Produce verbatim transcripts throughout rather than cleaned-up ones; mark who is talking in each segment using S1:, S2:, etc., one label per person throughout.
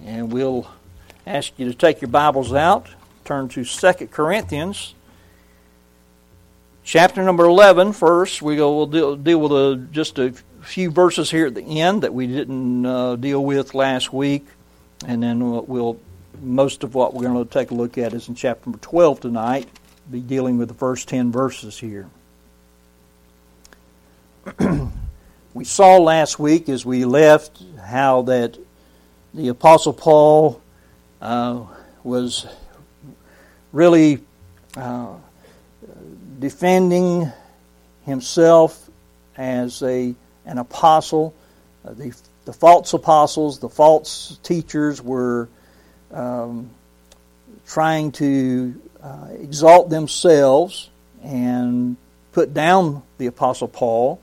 S1: And we'll ask you to take your Bibles out, turn to Second Corinthians, chapter number eleven. First, we go, we'll deal, deal with a, just a few verses here at the end that we didn't uh, deal with last week. And then we'll, we'll, most of what we're going to take a look at is in chapter number twelve tonight. Be dealing with the first ten verses here. We saw last week as we left how that the Apostle Paul uh, was really uh, defending himself as a an apostle. Uh, the, the false apostles, the false teachers were um, trying to uh, exalt themselves and put down the Apostle Paul.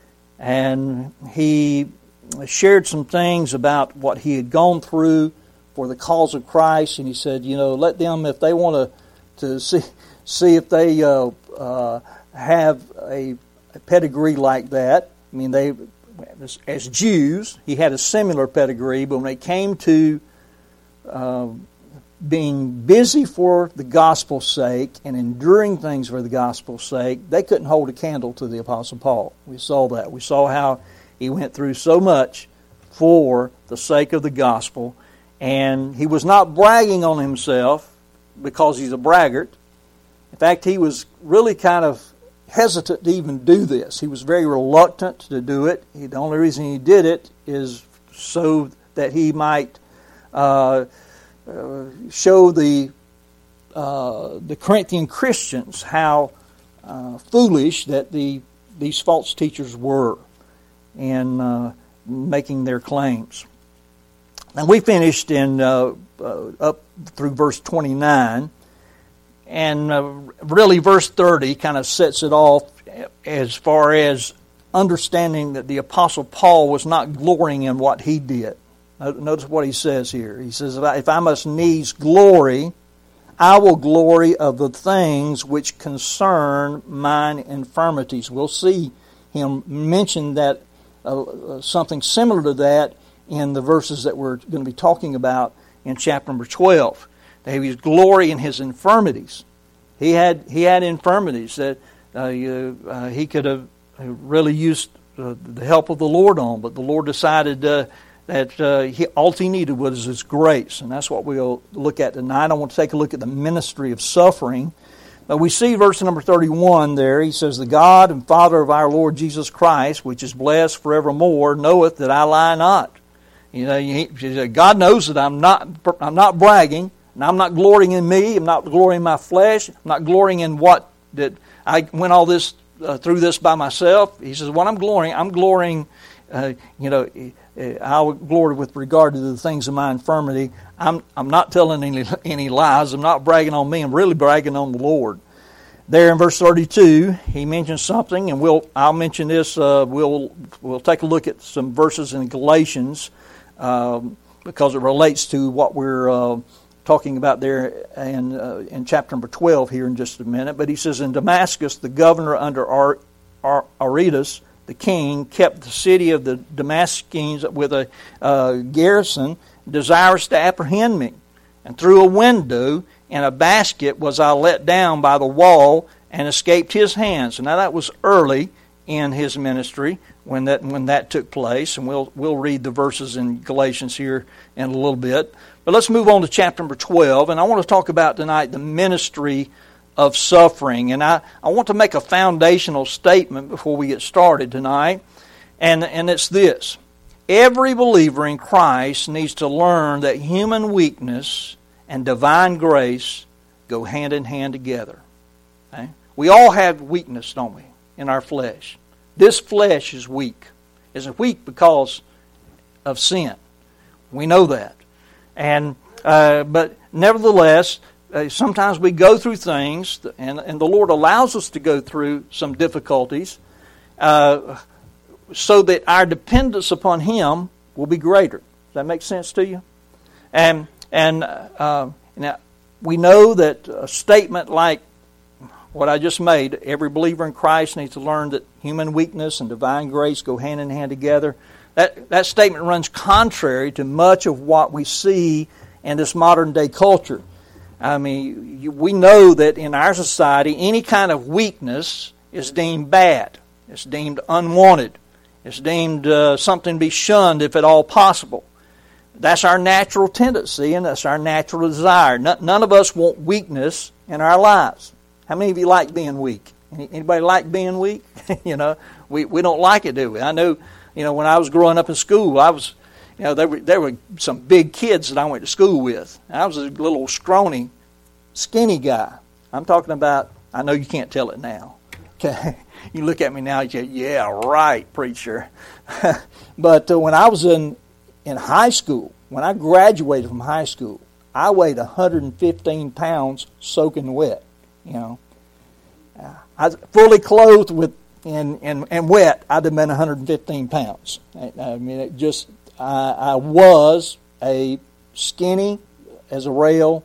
S1: And he shared some things about what he had gone through for the cause of Christ, and he said, you know, let them, if they want to to see see if they uh, uh, have a, a pedigree like that. I mean, they as, as Jews, he had a similar pedigree, but when it came to uh, being busy for the gospel's sake and enduring things for the gospel's sake, they couldn't hold a candle to the Apostle Paul. We saw that. We saw how he went through so much for the sake of the gospel, and he was not bragging on himself because he's a braggart. In fact, he was really kind of hesitant to even do this. He was very reluctant to do it. The only reason he did it is so that he might uh, uh, show the uh, the Corinthian Christians how uh, foolish that the these false teachers were in uh, making their claims. And we finished in uh, uh, up through verse twenty-nine, and uh, really verse thirty kind of sets it off as far as understanding that the Apostle Paul was not glorying in what he did. Notice what he says here. He says, if I must needs glory, I will glory of the things which concern mine infirmities. We'll see him mention that uh, something similar to that in the verses that we're going to be talking about in chapter number twelve. That he was glory in his infirmities. He had he had infirmities that uh, uh, he could have really used uh, the help of the Lord on, but the Lord decided uh, that uh, he, all he needed was His grace, and that's what we'll look at tonight. I want to take a look at the ministry of suffering. But we see verse number thirty-one there. He says, the God and Father of our Lord Jesus Christ, which is blessed forevermore, knoweth that I lie not. You know, he, God knows that I'm not I'm not bragging, and I'm not glorying in me. I'm not glorying in my flesh. I'm not glorying in what that I went all this uh, through this by myself. He says, what I'm glorying, I'm glorying. Uh, you know, I would glory with regard to the things of my infirmity. I'm I'm not telling any any lies. I'm not bragging on me. I'm really bragging on the Lord. There in verse thirty-two, he mentions something, and we'll I'll mention this. Uh, we'll we'll take a look at some verses in Galatians um, because it relates to what we're uh, talking about there in uh, in chapter number twelve here in just a minute. But he says, in Damascus, the governor under Ar- Ar- Aretas, the king, kept the city of the Damascus with a uh, garrison, desirous to apprehend me. And through a window in a basket was I let down by the wall and escaped his hands. And now that was early in his ministry when that when that took place. And we'll we'll read the verses in Galatians here in a little bit. But let's move on to chapter number twelve. And I want to talk about tonight the ministry of suffering. And I, I want to make a foundational statement before we get started tonight. And, and it's this. Every believer in Christ needs to learn that human weakness and divine grace go hand in hand together. Okay? We all have weakness, don't we, in our flesh. This flesh is weak. It's weak because of sin. We know that. And uh, but nevertheless, Uh, sometimes we go through things, and, and the Lord allows us to go through some difficulties uh, so that our dependence upon Him will be greater. Does that make sense to you? And and uh, now we know that a statement like what I just made, every believer in Christ needs to learn that human weakness and divine grace go hand in hand together. that, that statement runs contrary to much of what we see in this modern day culture. I mean, you, we know that in our society, any kind of weakness is deemed bad. It's deemed unwanted. It's deemed uh, something to be shunned if at all possible. That's our natural tendency and that's our natural desire. None, none of us want weakness in our lives. How many of you like being weak? Any, anybody like being weak? you know, we, we don't like it, do we? I know, you know, when I was growing up in school, I was, you know, there were, there were some big kids that I went to school with. I was a little scrawny, skinny guy. I'm talking about, I know you can't tell it now. Okay, you look at me now, you say, yeah, right, preacher. But uh, when I was in, in high school, when I graduated from high school, I weighed one hundred fifteen pounds soaking wet, you know. Uh, I was fully clothed with and, and, and wet, I'd have been one hundred fifteen pounds. I, I mean, it just, I, I was a skinny as a rail.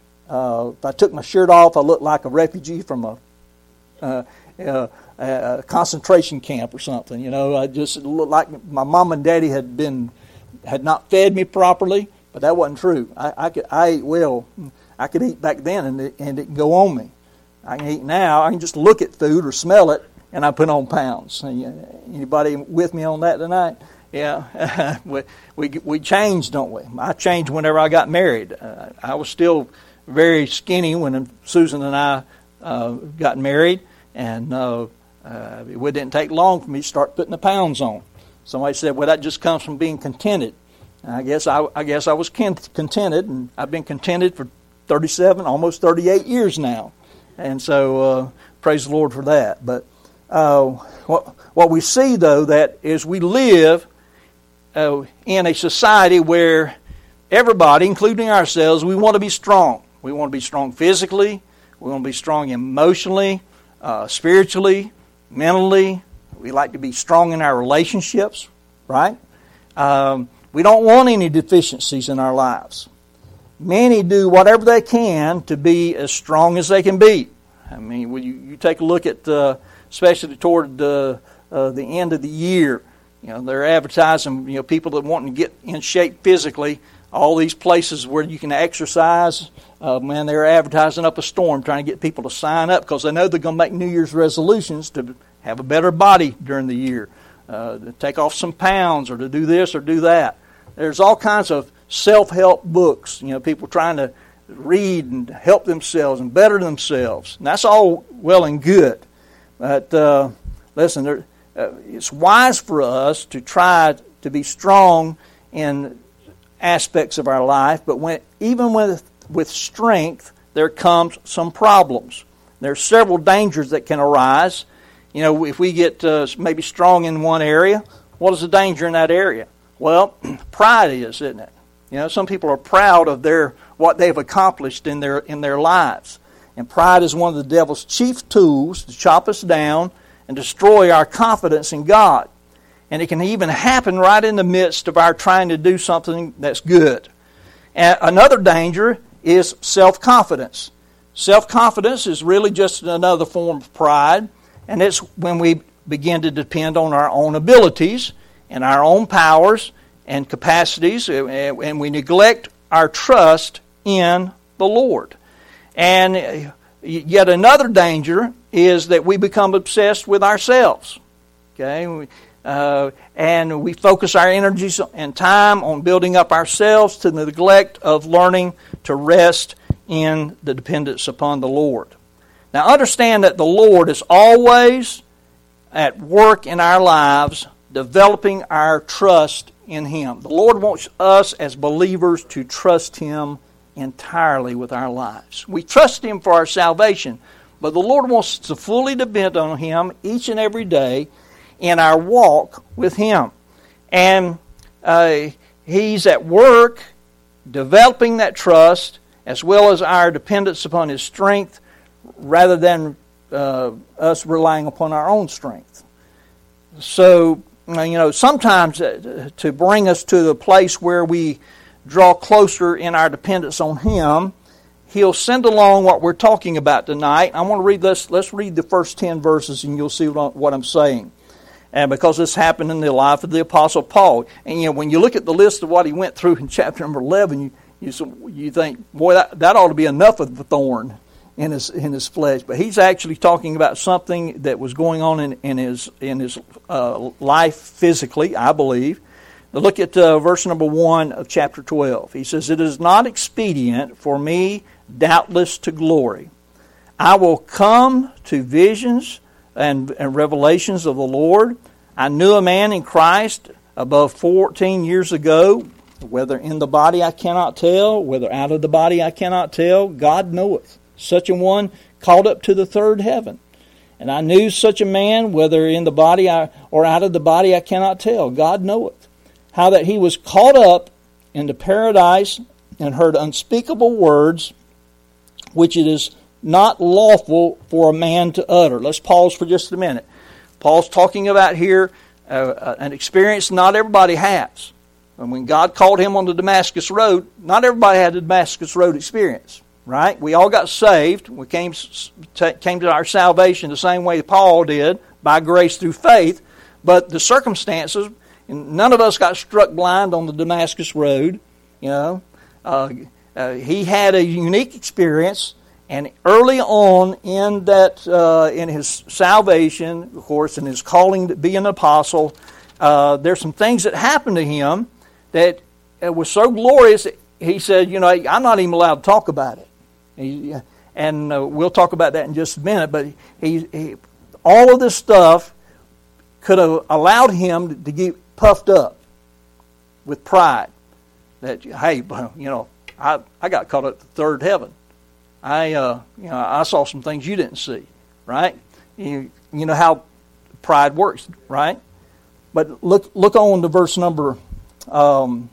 S1: Uh, if I took my shirt off, I looked like a refugee from a uh, uh, a concentration camp or something. You know, I just looked like my mom and daddy had been had not fed me properly, but that wasn't true. I, I could I ate well. I could eat back then, and it, and it can go on me. I can eat now. I can just look at food or smell it, and I put on pounds. Anybody with me on that tonight? Yeah, we, we we change, don't we? I changed whenever I got married. Uh, I was still very skinny when Susan and I uh, got married, and uh, uh, it didn't take long for me to start putting the pounds on. Somebody said, "Well, that just comes from being contented." And I guess I, I guess I was contented, and I've been contented for thirty-seven, almost thirty-eight years now, and so uh, praise the Lord for that. But uh, what what we see though that is we live uh, in a society where everybody, including ourselves, we want to be strong. We want to be strong physically. We want to be strong emotionally, uh, spiritually, mentally. We like to be strong in our relationships, right? Um, we don't want any deficiencies in our lives. Many do whatever they can to be as strong as they can be. I mean, when you, you take a look at, uh, especially toward the, uh, the end of the year, you know, they're advertising, you know, people that want to get in shape physically. All these places where you can exercise, uh, man, they're advertising up a storm trying to get people to sign up because they know they're going to make New Year's resolutions to have a better body during the year, uh, to take off some pounds or to do this or do that. There's all kinds of self-help books, you know, people trying to read and help themselves and better themselves. And that's all well and good. But uh, listen, there, uh, it's wise for us to try to be strong in aspects of our life, but when even with with strength, there comes some problems. There are several dangers that can arise. You know, if we get uh, maybe strong in one area, what is the danger in that area? Well, pride is, isn't it? You know, some people are proud of their what they've accomplished in their in their lives, and pride is one of the devil's chief tools to chop us down and destroy our confidence in God. And it can even happen right in the midst of our trying to do something that's good. And another danger is self-confidence. Self-confidence is really just another form of pride, and it's when we begin to depend on our own abilities and our own powers and capacities, and we neglect our trust in the Lord. And yet another danger is that we become obsessed with ourselves. Okay? Uh, and we focus our energies and time on building up ourselves to the neglect of learning to rest in the dependence upon the Lord. Now understand that the Lord is always at work in our lives, developing our trust in Him. The Lord wants us as believers to trust Him entirely with our lives. We trust Him for our salvation, but the Lord wants us to fully depend on Him each and every day in our walk with Him. And uh, He's at work developing that trust as well as our dependence upon His strength rather than uh, us relying upon our own strength. So, you know, sometimes to bring us to the place where we draw closer in our dependence on Him, He'll send along what we're talking about tonight. I want to read this. Let's read the first ten verses and you'll see what I'm saying. And because this happened in the life of the Apostle Paul. And you know, when you look at the list of what he went through in chapter number eleven, you you, you think, boy, that, that ought to be enough of the thorn in his in his flesh. But he's actually talking about something that was going on in, in his in his uh, life physically, I believe. Now look at uh, verse number one of chapter twelve. He says, "It is not expedient for me, doubtless, to glory. I will come to visions and, and revelations of the Lord. I knew a man in Christ above fourteen years ago, whether in the body I cannot tell, whether out of the body I cannot tell, God knoweth. Such a one called up to the third heaven. And I knew such a man, whether in the body I, or out of the body I cannot tell, God knoweth. How that he was caught up into paradise and heard unspeakable words, which it is not lawful for a man to utter." Let's pause for just a minute. Paul's talking about here uh, an experience not everybody has. And when God called him on the Damascus Road, not everybody had the Damascus Road experience, right? We all got saved. We came, came to our salvation the same way Paul did, by grace through faith. But the circumstances, none of us got struck blind on the Damascus Road. You know, uh, uh, he had a unique experience. And early on in that, uh, in his salvation, of course, in his calling to be an apostle, uh, there's some things that happened to him that was so glorious. He said, "You know, I'm not even allowed to talk about it." He, and uh, we'll talk about that in just a minute. But he, he, all of this stuff could have allowed him to get puffed up with pride. That, hey, you know, I I got caught at the third heaven. I, uh, you know, I saw some things you didn't see, right? You, you know how pride works, right? But look, look on to verse number, um,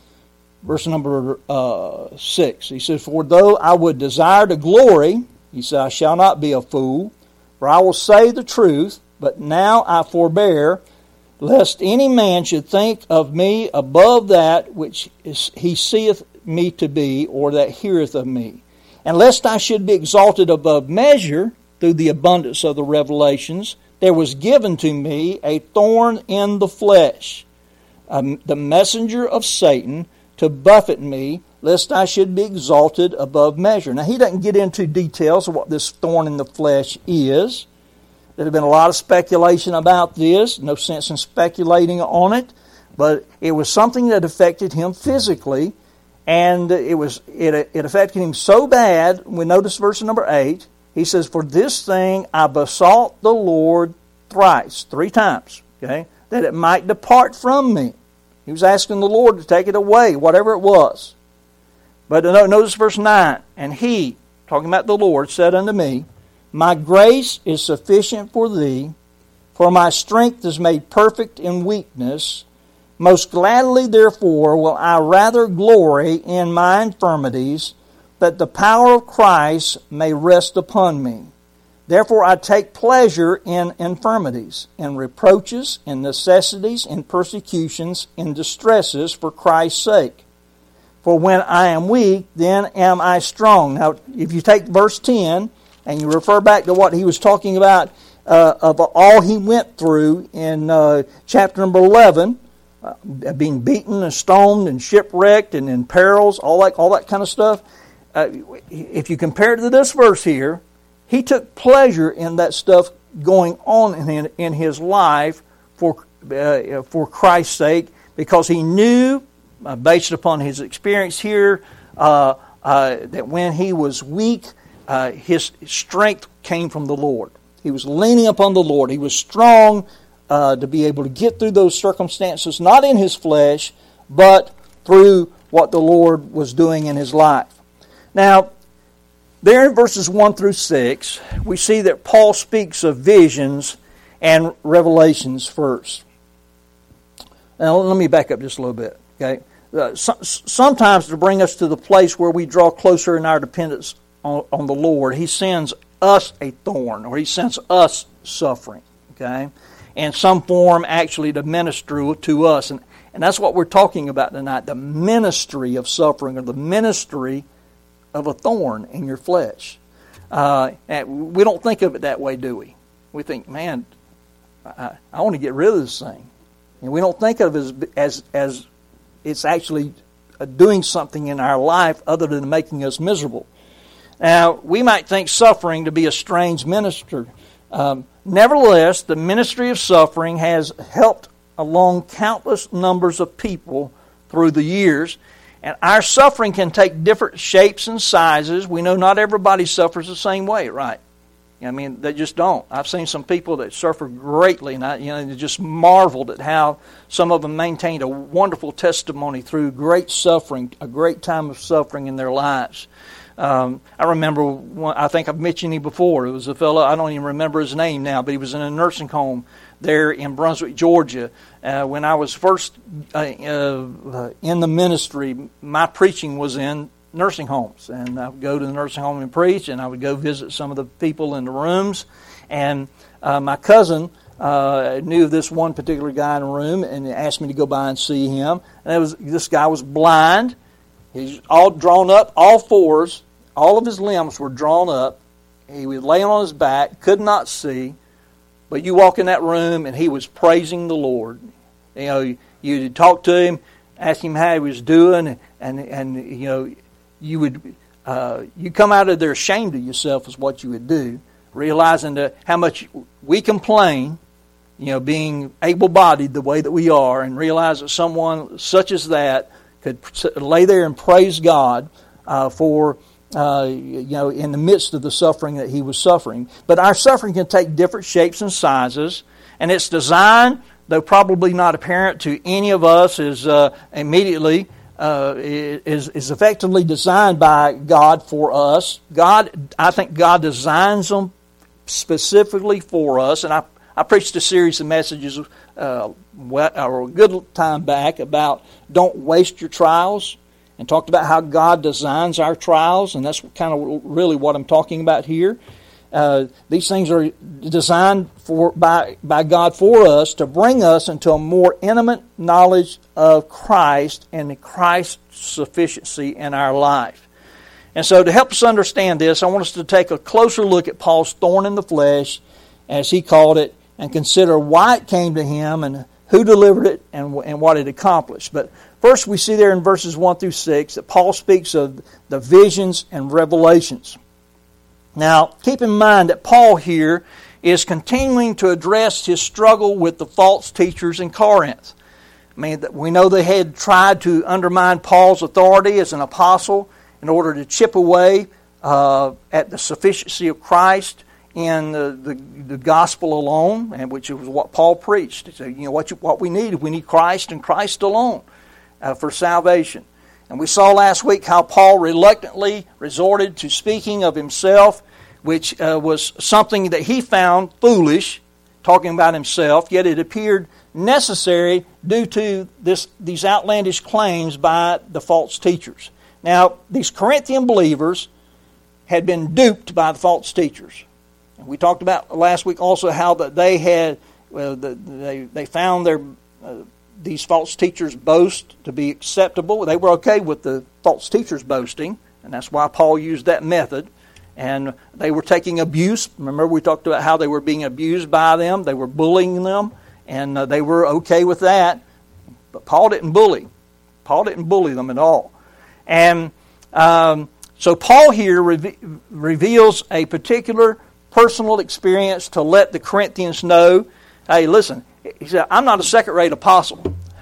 S1: verse number uh, six. He says, "For though I would desire to glory," he said, "I shall not be a fool, for I will say the truth. But now I forbear, lest any man should think of me above that which is, he seeth me to be, or that heareth of me. And lest I should be exalted above measure through the abundance of the revelations, there was given to me a thorn in the flesh, um, the messenger of Satan, to buffet me, lest I should be exalted above measure." Now, he doesn't get into details of what this thorn in the flesh is. There have been a lot of speculation about this. No sense in speculating on it. But it was something that affected him physically. And it was it, it affected him so bad. We notice verse number eight. He says, "For this thing I besought the Lord thrice," three times, okay, "that it might depart from me." He was asking the Lord to take it away, whatever it was. But notice verse nine. "And he," talking about the Lord, "said unto me, My grace is sufficient for thee, for my strength is made perfect in weakness. Most gladly, therefore, will I rather glory in my infirmities, that the power of Christ may rest upon me. Therefore I take pleasure in infirmities, in reproaches, in necessities, in persecutions, in distresses for Christ's sake. For when I am weak, then am I strong." Now, if you take verse ten, and you refer back to what he was talking about uh, of all he went through in uh, chapter number eleven, Uh, being beaten and stoned and shipwrecked and in perils, all that, all that kind of stuff. Uh, if you compare it to this verse here, he took pleasure in that stuff going on in, in his life for uh, for Christ's sake, because he knew, uh, based upon his experience here, uh, uh, that when he was weak, uh, his strength came from the Lord. He was leaning upon the Lord. He was strong Uh, to be able to get through those circumstances, not in his flesh, but through what the Lord was doing in his life. Now, there in verses one through six, we see that Paul speaks of visions and revelations first. Now, let me back up just a little bit. Okay, uh, so, sometimes to bring us to the place where we draw closer in our dependence on, on the Lord, He sends us a thorn, or He sends us suffering. Okay. In some form, actually, to minister to us. And, and that's what we're talking about tonight, the ministry of suffering, or the ministry of a thorn in your flesh. Uh, and we don't think of it that way, do we? We think, man, I, I want to get rid of this thing. And we don't think of it as, as, as it's actually doing something in our life other than making us miserable. Now, we might think suffering to be a strange minister. Um, nevertheless, the ministry of suffering has helped along countless numbers of people through the years. And our suffering can take different shapes and sizes. We know not everybody suffers the same way, right? I mean, they just don't. I've seen some people that suffer greatly, and I, you know, just marveled at how some of them maintained a wonderful testimony through great suffering, a great time of suffering in their lives. Um, I remember, one, I think I've mentioned him before. It was a fellow, I don't even remember his name now, but he was in a nursing home there in Brunswick, Georgia. Uh, when I was first uh, uh, in the ministry, my preaching was in nursing homes. And I would go to the nursing home and preach, and I would go visit some of the people in the rooms. And uh, my cousin uh, knew of this one particular guy in the room and asked me to go by and see him. And it was this guy was blind. He's all drawn up, all fours. All of his limbs were drawn up. He was laying on his back, could not see. But you walk in that room, and he was praising the Lord. You know, you talk to him, ask him how he was doing, and and you know, you would uh, you come out of there ashamed of yourself is what you would do, realizing that how much we complain, you know, being able-bodied the way that we are, and realize that someone such as that could lay there and praise God uh, for. Uh, you know, in the midst of the suffering that he was suffering. But our suffering can take different shapes and sizes, and its design, though probably not apparent to any of us, is uh, immediately uh, is is effectively designed by God for us. God, I think, God designs them specifically for us, and I I preached a series of messages uh, a good time back about don't waste your trials. And talked about how God designs our trials, and that's kind of really what I'm talking about here. Uh, these things are designed for by by God for us to bring us into a more intimate knowledge of Christ and Christ's sufficiency in our life. And so to help us understand this, I want us to take a closer look at Paul's thorn in the flesh, as he called it, and consider why it came to him and who delivered it and, and what it accomplished. But first, we see there in verses one through six that Paul speaks of the visions and revelations. Now, keep in mind that Paul here is continuing to address his struggle with the false teachers in Corinth. I mean, we know they had tried to undermine Paul's authority as an apostle in order to chip away uh, at the sufficiency of Christ in the, the, the gospel alone, and which was what Paul preached. So, you know, what, you, what we need, we need Christ and Christ alone. Uh, for salvation. And we saw last week how Paul reluctantly resorted to speaking of himself, which uh, was something that he found foolish, talking about himself, yet it appeared necessary due to this these outlandish claims by the false teachers. Now, these Corinthian believers had been duped by the false teachers. And we talked about last week also how that they had, well, the, they, they found their... Uh, these false teachers' boast to be acceptable. They were okay with the false teachers boasting, and that's why Paul used that method. And they were taking abuse. Remember, we talked about how they were being abused by them. They were bullying them, and uh, they were okay with that. But Paul didn't bully. Paul didn't bully them at all. And um, so Paul here re- reveals a particular personal experience to let the Corinthians know, hey, listen, he said, I'm not a second-rate apostle.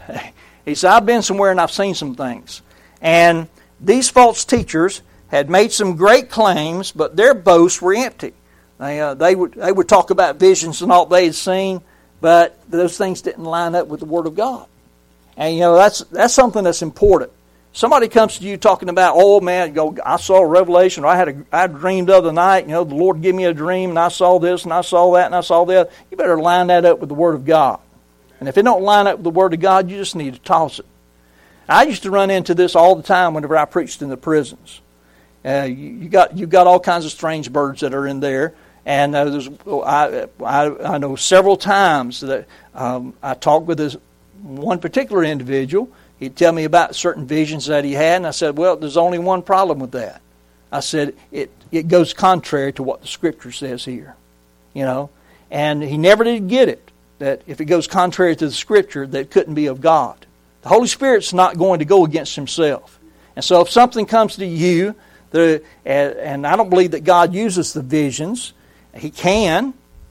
S1: He said, I've been somewhere and I've seen some things. And these false teachers had made some great claims, but their boasts were empty. They, uh, they, would, they would talk about visions and all they had seen, but those things didn't line up with the Word of God. And, you know, that's that's something that's important. Somebody comes to you talking about, oh, man, go, I saw a revelation, or I had a, I dreamed the other night, you know, the Lord gave me a dream, and I saw this, and I saw that, and I saw that. You better line that up with the Word of God. And if it don't line up with the Word of God, you just need to toss it. I used to run into this all the time whenever I preached in the prisons. Uh, you, you got you got all kinds of strange birds that are in there, and uh, there's, I, I I know several times that um, I talked with this one particular individual. He'd tell me about certain visions that he had, and I said, well, there's only one problem with that. I said, it, it goes contrary to what the Scripture says here. You know, and he never did get it. that if it goes contrary to the Scripture, that it couldn't be of God. The Holy Spirit's not going to go against Himself. And so if something comes to you, the, and I don't believe that God uses the visions. He can.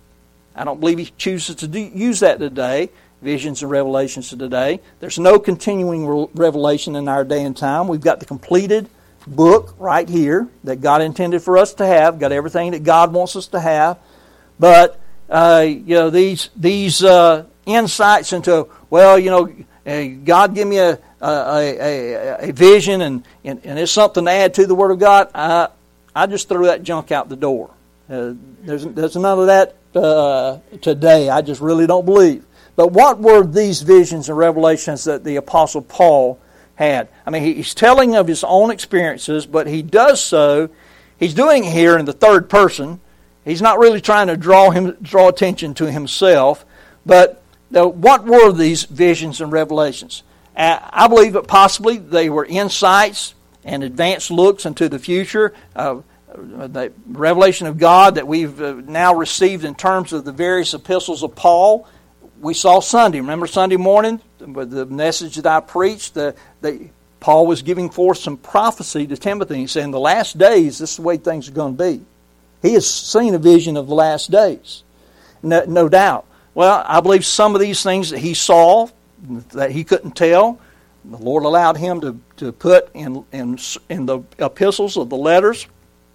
S1: I don't believe He chooses to do, use that today, visions and revelations today. There's no continuing re- revelation in our day and time. We've got the completed book right here that God intended for us to have, got everything that God wants us to have. But uh, you know, these these uh, insights into, well, you know, uh, God give me a a, a, a vision and, and and it's something to add to the Word of God. I I just threw that junk out the door. Uh, there's there's none of that uh, today. I just really don't believe. But what were these visions and revelations that the Apostle Paul had? I mean, he's telling of his own experiences, but he does so, he's doing it here in the third person. He's not really trying to draw him draw attention to himself. But uh, what were these visions and revelations? Uh, I believe that possibly they were insights and advanced looks into the future. Uh, the revelation of God that we've uh, now received in terms of the various epistles of Paul. We saw Sunday. Remember Sunday morning, with the message that I preached, the, the, Paul was giving forth some prophecy to Timothy. He said, in the last days, this is the way things are going to be. He has seen a vision of the last days, no, no doubt. Well, I believe some of these things that he saw, that he couldn't tell, the Lord allowed him to, to put in, in, in the epistles of the letters.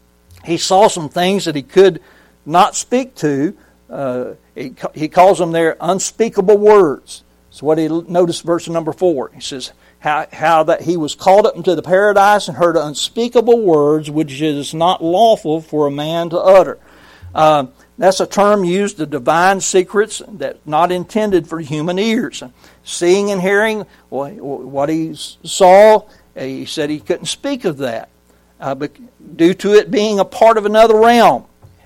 S1: He saw some things that he could not speak to. Uh, he, he calls them there unspeakable words. So what he notice verse number four. He says how how that he was called up into the paradise and heard unspeakable words which is not lawful for a man to utter. Uh, that's a term used of divine secrets that's not intended for human ears. Seeing and hearing what he saw, he said he couldn't speak of that uh, but due to it being a part of another realm,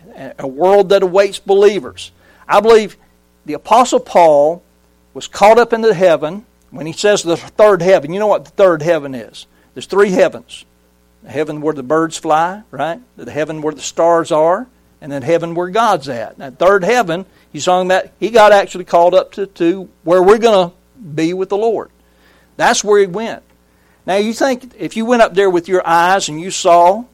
S1: a world that awaits believers. I believe the Apostle Paul was caught up into heaven. When he says the third heaven, you know what the third heaven is? There's three heavens. The heaven where the birds fly, right? The heaven where the stars are, and then heaven where God's at. That third heaven, he's talking about, he got actually called up to, to where we're going to be with the Lord. That's where he went. Now you think, if you went up there with your eyes and you saw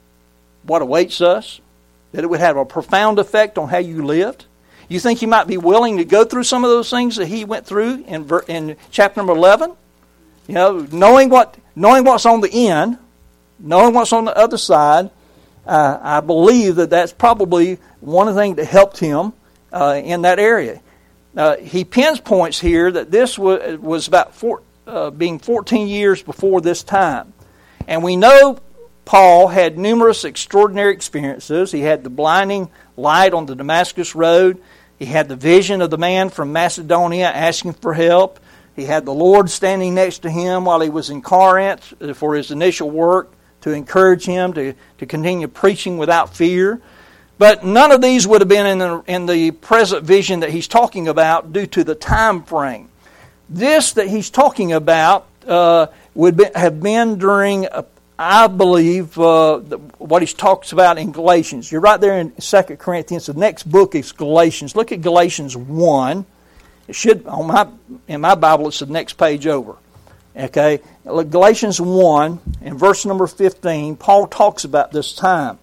S1: what awaits us, that it would have a profound effect on how you lived? You think you might be willing to go through some of those things that he went through in in chapter number eleven? You know, knowing what knowing what's on the end, knowing what's on the other side, uh, I believe that that's probably one of the things that helped him uh, in that area. Uh, he pinpoints here that this was, was about four, uh, being fourteen years before this time. And we know Paul had numerous extraordinary experiences. He had the blinding light on the Damascus Road. He had the vision of the man from Macedonia asking for help. He had the Lord standing next to him while he was in Corinth for his initial work to encourage him to, to continue preaching without fear. But none of these would have been in the, in the present vision that he's talking about due to the time frame. This that he's talking about uh, would be, have been during a I believe uh, what he talks about in Galatians. You're right there in Second Corinthians. The next book is Galatians. Look at Galatians one. It should on my in my Bible. It's the next page over. Okay, Galatians one and verse number fifteen. Paul talks about this time.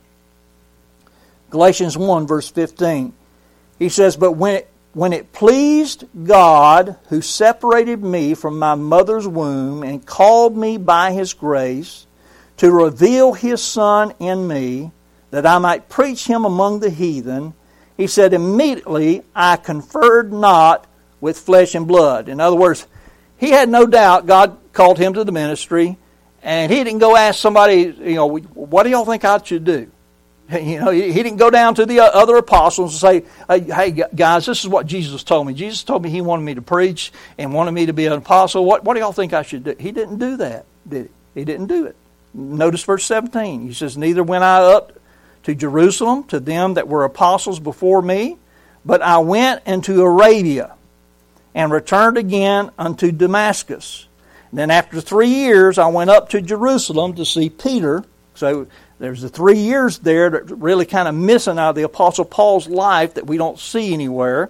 S1: Galatians one verse fifteen. He says, "But when it, when it pleased God, who separated me from my mother's womb and called me by His grace, to reveal His Son in me, that I might preach Him among the heathen," he said, "immediately I conferred not with flesh and blood." In other words, he had no doubt God called him to the ministry, and he didn't go ask somebody, you know, what do y'all think I should do? You know, he didn't go down to the other apostles and say, "Hey guys, this is what Jesus told me. Jesus told me He wanted me to preach and wanted me to be an apostle. What, what do y'all think I should do?" He didn't do that, did he? He didn't do it. Notice verse seventeen. He says, "Neither went I up to Jerusalem to them that were apostles before me, but I went into Arabia and returned again unto Damascus. And then after three years I went up to Jerusalem to see Peter." So there's the three years there that really kind of missing out of the Apostle Paul's life that we don't see anywhere.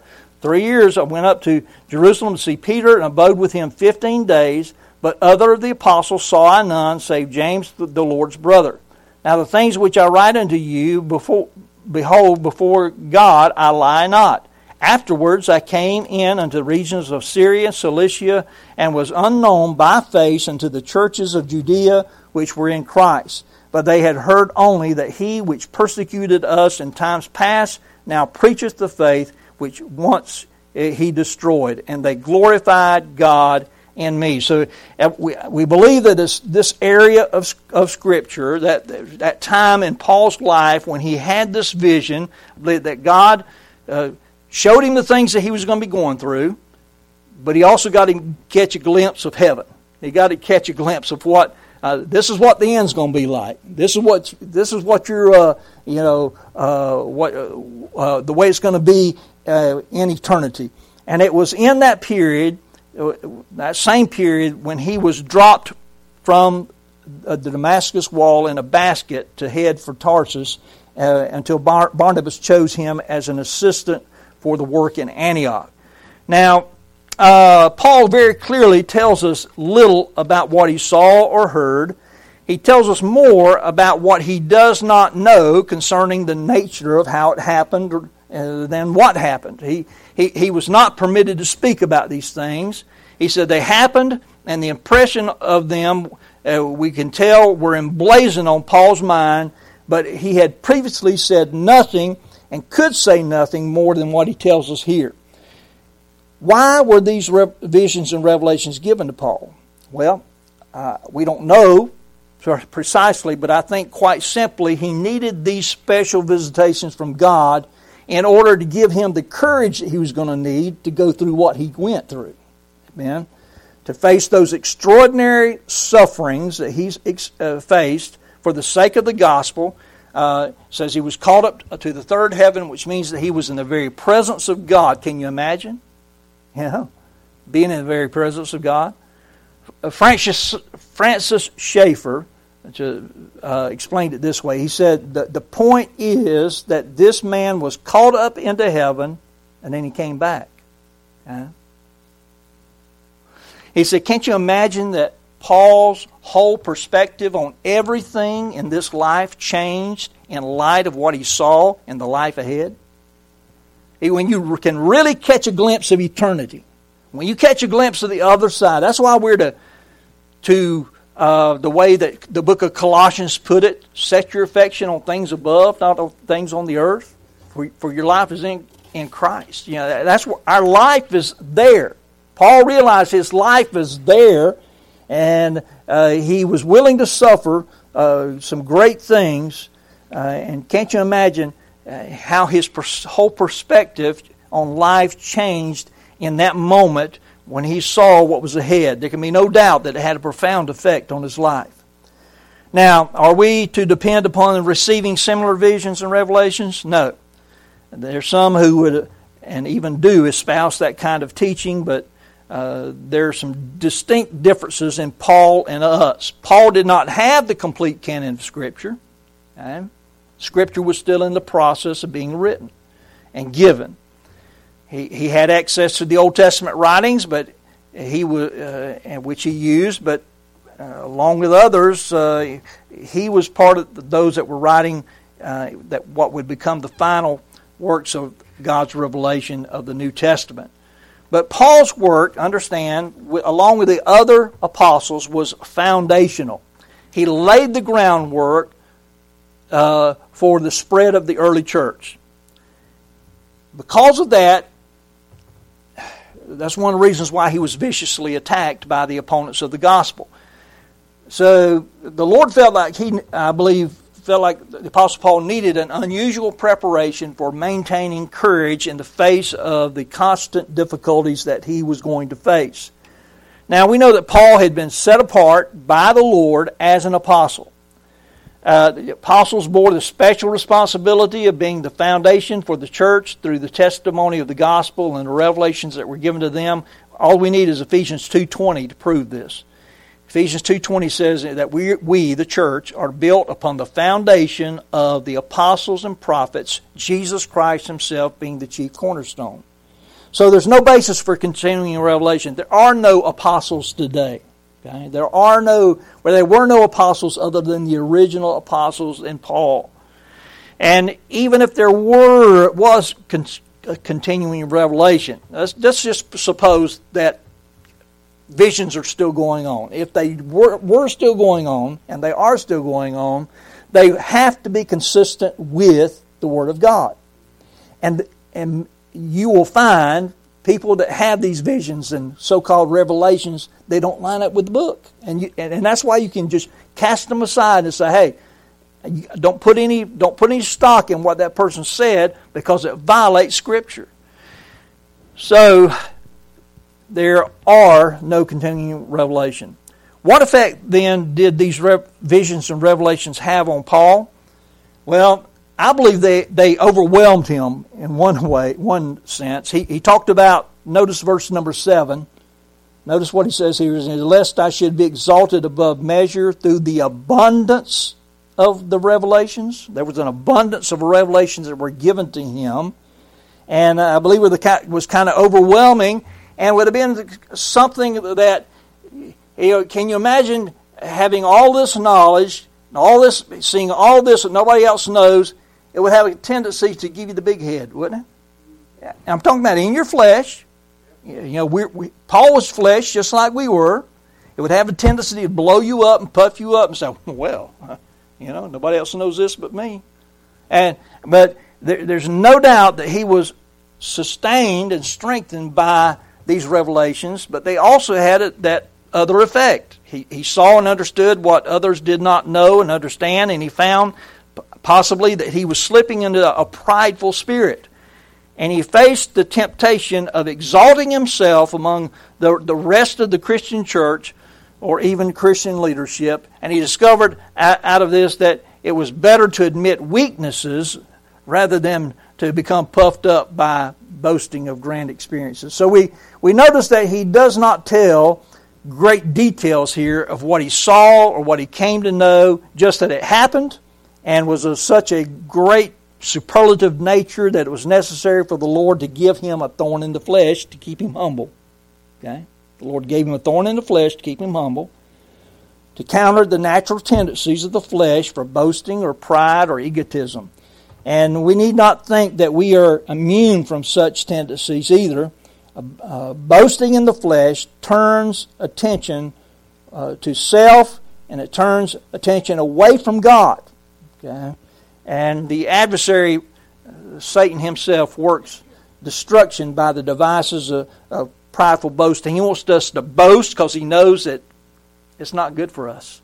S1: three years I went up to Jerusalem to see Peter and abode with him fifteen days, but other of the apostles saw I none, save James the Lord's brother. Now the things which I write unto you, before, behold, before God I lie not. Afterwards I came in unto the regions of Syria and Cilicia, and was unknown by face unto the churches of Judea which were in Christ. But they had heard only that he which persecuted us in times past now preacheth the faith which once he destroyed, and they glorified God in me. So we, we believe that this, this area of, of Scripture, that, that time in Paul's life when he had this vision, that God uh, showed him the things that he was going to be going through, but he also got to catch a glimpse of heaven. He got to catch a glimpse of what uh, this is what the end's going to be like. This is what this is what you're uh, you know uh, what uh, the way it's going to be uh, in eternity. And it was in that period, that same period, when he was dropped from the Damascus wall in a basket to head for Tarsus, uh, until Bar- Barnabas chose him as an assistant for the work in Antioch. Now, uh, Paul very clearly tells us little about what he saw or heard. He tells us more about what he does not know concerning the nature of how it happened uh, than what happened. He, he, he was not permitted to speak about these things. He said they happened, and the impression of them, uh, we can tell, were emblazoned on Paul's mind, but he had previously said nothing and could say nothing more than what he tells us here. Why were these visions and revelations given to Paul? Well, uh, we don't know precisely, but I think quite simply he needed these special visitations from God in order to give him the courage that he was going to need to go through what he went through. Amen. To face those extraordinary sufferings that he's uh, faced for the sake of the gospel. Uh, says he was called up to the third heaven, which means that he was in the very presence of God. Can you imagine? You know, being in the very presence of God. Uh, Francis, Francis Schaeffer uh, explained it this way. He said, the, the point is that this man was called up into heaven and then he came back. Uh, he said, can't you imagine that Paul's whole perspective on everything in this life changed in light of what he saw in the life ahead? When you can really catch a glimpse of eternity, when you catch a glimpse of the other side, that's why we're to, to uh, the way that the book of Colossians put it, set your affection on things above, not on things on the earth, for, for your life is in, in Christ. You know, that's where our life is there. Paul realized his life is there, and uh, he was willing to suffer uh, some great things. Uh, and can't you imagine uh, how his pers- whole perspective on life changed in that moment when he saw what was ahead? There can be no doubt that it had a profound effect on his life. Now, are we to depend upon receiving similar visions and revelations? No. There are some who would, and even do, espouse that kind of teaching, but Uh, there are some distinct differences in Paul and us. Paul did not have the complete canon of Scripture. Okay? Scripture was still in the process of being written and given. He he had access to the Old Testament writings, but he was uh, which he used, but uh, along with others, uh, he was part of those that were writing uh, that what would become the final works of God's revelation of the New Testament. But Paul's work, understand, along with the other apostles, was foundational. He laid the groundwork uh, for the spread of the early church. Because of that, that's one of the reasons why he was viciously attacked by the opponents of the gospel. So the Lord felt like he, I believe, felt like the Apostle Paul needed an unusual preparation for maintaining courage in the face of the constant difficulties that he was going to face. Now, we know that Paul had been set apart by the Lord as an apostle. Uh, the apostles bore the special responsibility of being the foundation for the church through the testimony of the gospel and the revelations that were given to them. All we need is Ephesians two twenty to prove this. Ephesians two twenty says that we, we, the church, are built upon the foundation of the apostles and prophets, Jesus Christ himself being the chief cornerstone. So there's no basis for continuing revelation. There are no apostles today. Okay? There are no, well, there were no apostles other than the original apostles in Paul. And even if there were, was con- continuing revelation, let's, let's just suppose that visions are still going on. If they were, were still going on, and they are still going on, they have to be consistent with the Word of God. And, and you will find people that have these visions and so-called revelations, they don't line up with the book. And, you, and, and that's why you can just cast them aside and say, hey, don't put any, don't put any stock in what that person said because it violates Scripture. So there are no continuing revelation. What effect then did these rev- visions and revelations have on Paul? Well, I believe they, they overwhelmed him in one way, one sense. He, he talked about, notice verse number seven. Notice what he says here, is lest I should be exalted above measure through the abundance of the revelations. There was an abundance of revelations that were given to him. And I believe it was kind of overwhelming, and would have been something that, you know, can you imagine having all this knowledge, all this, seeing all this that nobody else knows? It would have a tendency to give you the big head, wouldn't it? I'm talking about in your flesh. You know, we're, we, Paul was flesh just like we were. It would have a tendency to blow you up and puff you up and say, well, you know, nobody else knows this but me. And but there, there's no doubt that he was sustained and strengthened by these revelations, but they also had it, that other effect. He, he saw and understood what others did not know and understand, and he found possibly that he was slipping into a prideful spirit. And he faced the temptation of exalting himself among the, the rest of the Christian church or even Christian leadership. And he discovered out of this that it was better to admit weaknesses rather than to become puffed up by boasting of grand experiences. So we, we notice that he does not tell great details here of what he saw or what he came to know, just that it happened and was of such a great superlative nature that it was necessary for the Lord to give him a thorn in the flesh to keep him humble. Okay? The Lord gave him a thorn in the flesh to keep him humble, to counter the natural tendencies of the flesh for boasting or pride or egotism. And we need not think that we are immune from such tendencies either. Uh, uh, boasting in the flesh turns attention uh, to self, and it turns attention away from God. Okay? And the adversary, uh, Satan himself, works destruction by the devices of, of prideful boasting. He wants us to boast because he knows that it's not good for us.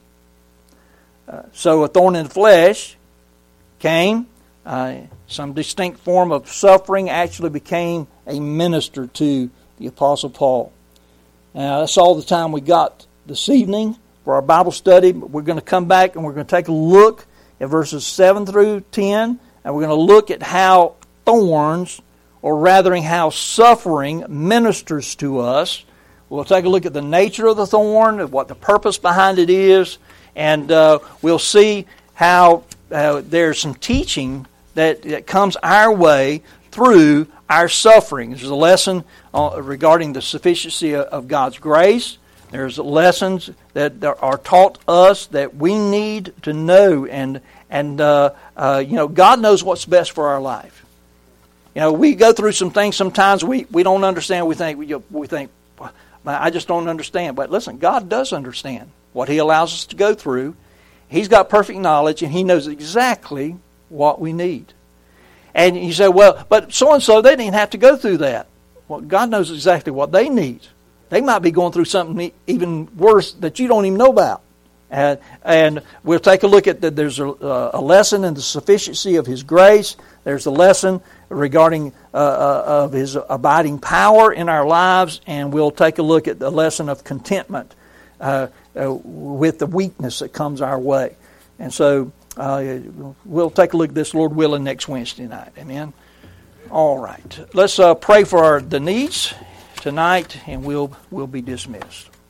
S1: Uh, so a thorn in the flesh came. Uh, some distinct form of suffering actually became a minister to the Apostle Paul. Now, that's all the time we got this evening for our Bible study. We're going to come back and we're going to take a look at verses seven through ten, and we're going to look at how thorns, or rather how suffering, ministers to us. We'll take a look at the nature of the thorn, what the purpose behind it is, and uh, we'll see how uh, there's some teaching that, that comes our way through our suffering. There's a lesson uh, regarding the sufficiency of, of God's grace. There's lessons that are taught us that we need to know, and and uh, uh, you know, God knows what's best for our life. You know, we go through some things sometimes we, we don't understand. We think we we think I just don't understand. But listen, God does understand what He allows us to go through. He's got perfect knowledge, and He knows exactly what we need. And you say, well, but so and so they didn't have to go through that. Well, God knows exactly what they need. They might be going through something even worse that you don't even know about. And, and we'll take a look at that. There's a, a lesson in the sufficiency of His grace. There's a lesson regarding uh, uh, of His abiding power in our lives. And we'll take a look at the lesson of contentment uh, uh, with the weakness that comes our way. And so uh, we'll take a look at this, Lord willing, next Wednesday night. Amen. All right. Let's uh, pray for our, the needs tonight, and we'll we'll be dismissed.